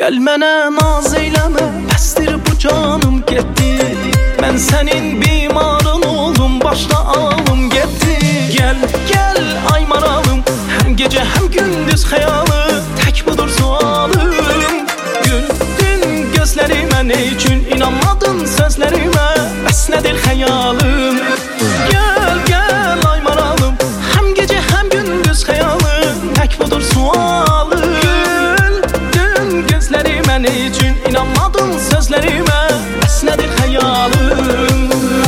Gəl mənə naz eyləmə, bəsdir bu canım getdi. Mən sənin bimarın oldum, başda alım getdi. Gəl, gəl ay maralım, həm gecə həm gündüz xəyalı, tək budur sualım. Güldün gözlərimə, nə üçün inanmadın sözlərimə, bəs nədir xəyalım? Gəl, gəl ay maralım, həm gecə həm gündüz xəyalı, tək budur sualım. Nə üçün inanmadın sözlərimə, bəs nədir xəyalım?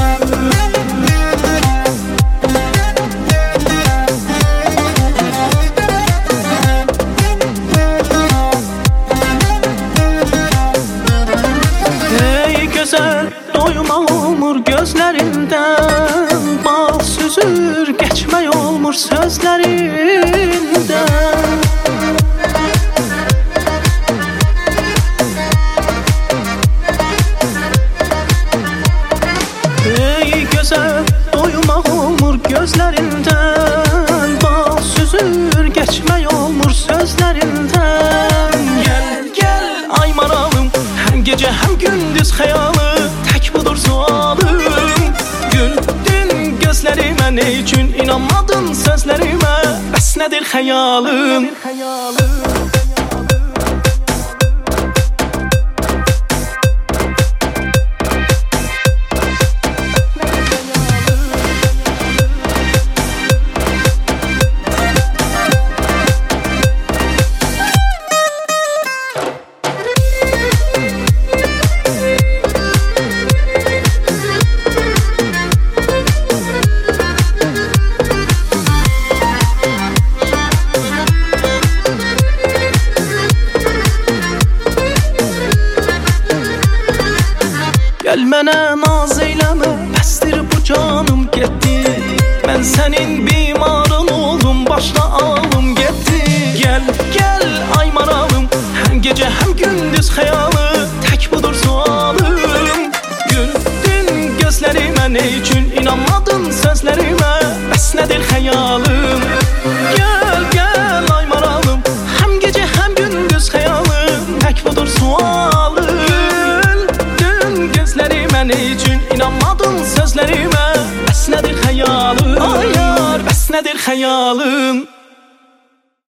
Ey gözəl, doymaq olmur gözlərindən, bal süzür, keçmək olmur sözlərindən. Doymaq olmur gözlərindən, bal süzür, keçmək olmur sözlərindən. Gəl, gəl ay maralım, həm gecə həm gündüz xəyalı, tək budur sualım. Güldün gözlərimə, nə üçün inanmadın sözlərimə, bəs nədir xəyalım? Gəl mənə naz eyləmə, bəsdir bu canım getdi. Mən sənin bimarın oldum, başda alım getdi. Gəl, gəl ay maralım, həm gecə həm gündüz xəyalı, tək budur sualım. Güldün gözlərimə, nə üçün inanmadın sözlərimə, bəs nədir xəyalım? Gəl, gəl ay maralım, həm gecə həm gündüz xəyalı, tək budur sualım. Nə üçün inanmadın sözlərimə, bəs nədir xəyalım? Ay yar, bəs nədir xəyalım?